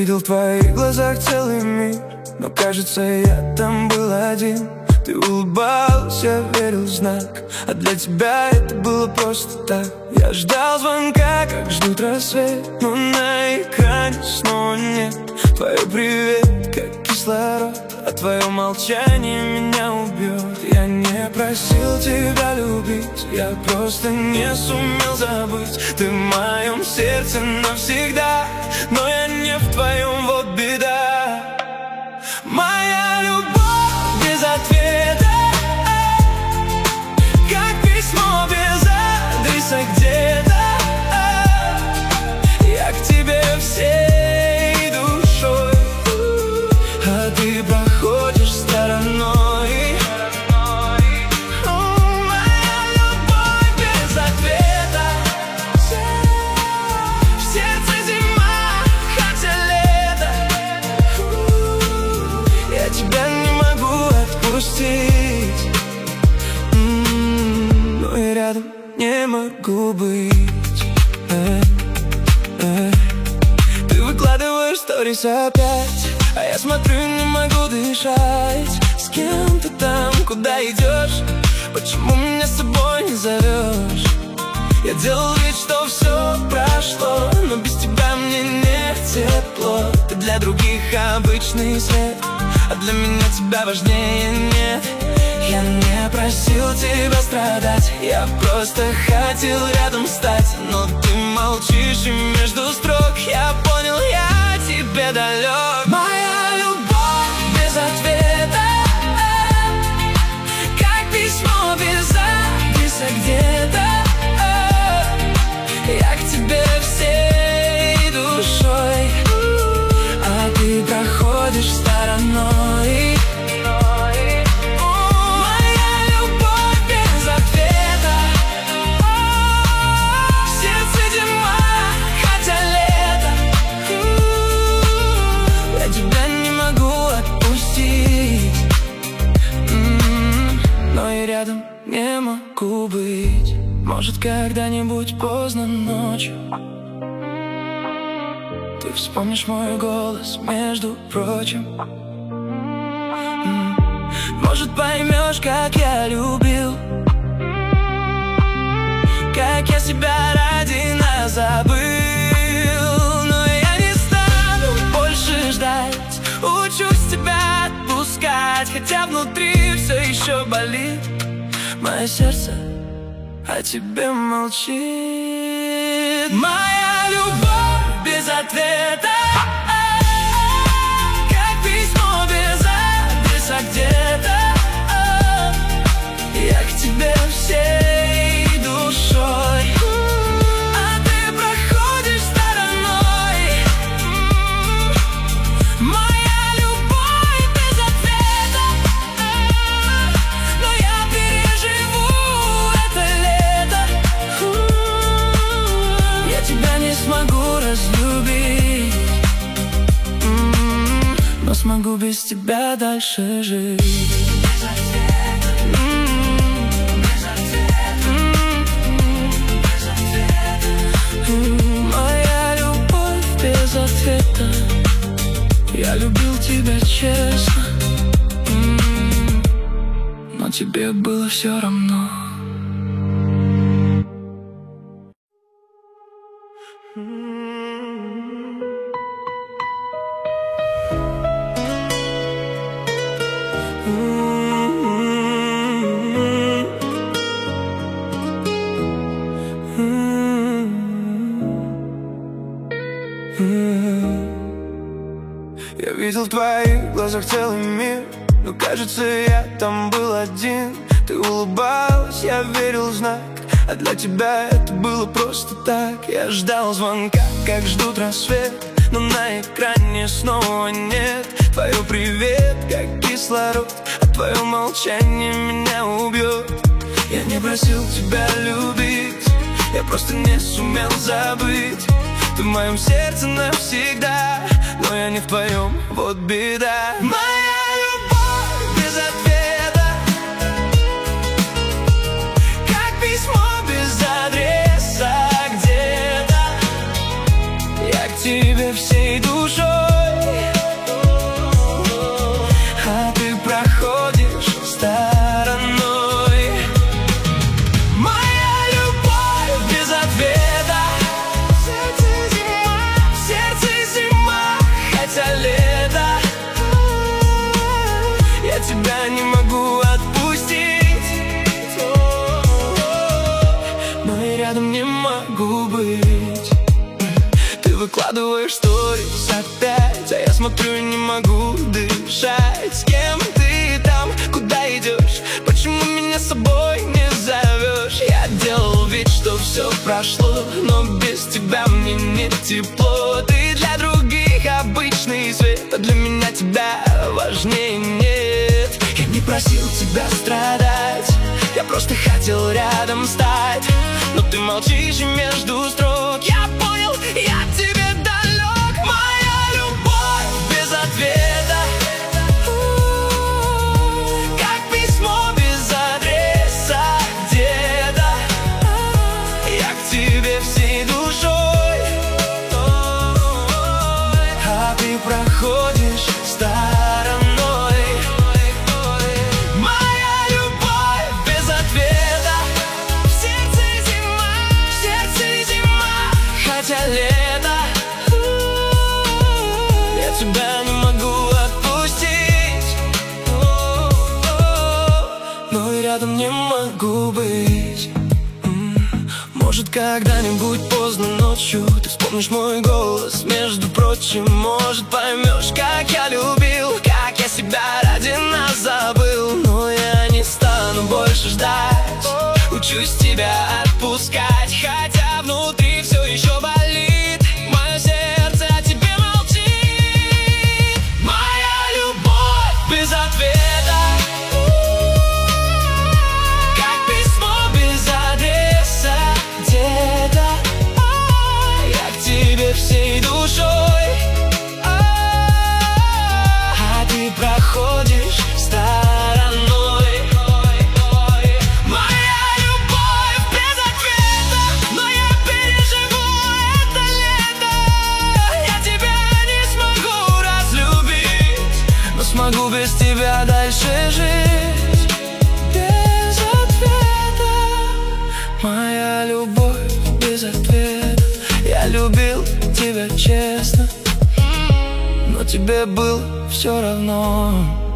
видел в твоих глазах целый мир, но кажется, я там был один. Ты улыбалась, я верил в знак, а для тебя это было просто так. Я ждал звонка, как ждут рассвет, но на экране снова нет. Твое привет, как кислород, а твое молчание меня убьет. Я не просил тебя любить, я просто не сумел забыть. Ты в моем сердце навсегда, но я не в твоем, вот беда. Моя любовь без ответа, как письмо без адреса где-то. Я к тебе всей душой, а ты проходишь стороной. Моя любовь без ответа, в сердце зима, хотя лето. Я тебя не могу отпустить, но и рядом не могу быть. Ты выкладываешь сторис опять, а я смотрю и не могу дышать. С кем ты там, куда идешь? Почему меня с собой не зовешь? Я делал вид, что все прошло, но без тебя мне не тепло. Ты для других обычный свет, а для меня тебя важнее нет. Я не просил тебя страдать, я просто хотел рядом стать. Но ты молчишь, и между строк я понял, я тебе далек. Моя любовь без ответа, как письмо без адреса где-то. Я к тебе всей душой, а ты проходишь стороной. Рядом не могу быть. Может, когда-нибудь поздно ночью ты вспомнишь мой голос, между прочим. Может, поймешь, как я любил, как я себя ради нас забыл. Но я не стану больше ждать, учусь тебя отпускать, хотя внутри все еще болит. Мое сердце о тебе молчит. Моя любовь без ответа, как письмо без адреса где-то. Я к тебе всей душой, а ты проходишь стороной. Моя любовь без ответа, но я переживу это лето. Я тебя не смогу разлюбить, но смогу без тебя дальше жить. Моя любовь без ответа, я любил тебя честно, но тебе было все равно. Я видел в твоих глазах целый мир, но кажется, я там был один. Ты улыбалась, я верил в знак, а для тебя это было просто так. Я ждал звонка, как ждут рассвет, но на экране снова нет. Твое привет, как кислород, а твое молчание меня убьет. Я не просил тебя любить, я просто не сумел забыть. Ты в моем сердце навсегда, но я не в твоем, вот беда. Моя любовь без ответа, как письмо без адреса где-то. Я к тебе всей душой, тебя не могу отпустить, но и рядом не могу быть. Ты выкладываешь сторис опять, а я смотрю и не могу дышать. С кем ты там, куда идешь? Почему меня с собой не зовешь? Я делал вид, что все прошло, но без тебя мне не тепло. Ты для других обычный свет, а для меня тебя важнее нет. Я не просил тебя страдать, я просто хотел рядом стать, но ты молчишь и между строк. Я понял, я тебе далек. Моя любовь без ответа, как письмо без адреса где-то. Я к тебе всей душой, а ты проходишь стороной. Моя любовь без ответа, в сердце зима, хотя лето. Я тебя не могу отпустить, но и рядом не могу быть. Может, когда-нибудь поздно ночью ты вспомнишь мой голос, между прочим. Может, поймешь, как я любил, как я себя ради нас забыл. Но я не стану больше ждать, учусь тебя отпускать, хотя внутри все еще болит. Мое сердце о тебе молчит. Моя любовь без ответа, как письмо без адреса где-то. Я к тебе всей душой, а ты проходишь стороной. Моя любовь без ответа, но я переживу это лето. Я тебя не смогу разлюбить, но смогу без тебя дальше жить. Без ответа, моя любовь без ответа. Я любил тебя честно, но тебе было все равно.